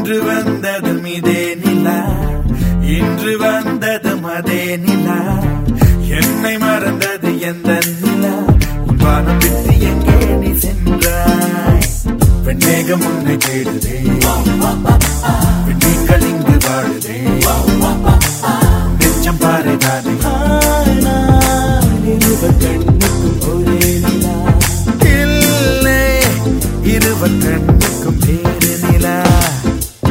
அன்று வந்ததும் இதே நிலா, இன்று வந்ததும் அதே நிலா, என்னை மறந்தது எந்த நிலா, உன் வானம் விட்டு எங்கே நீ சென்றாய், வெண்மேகம் உன்னை தேடுதே.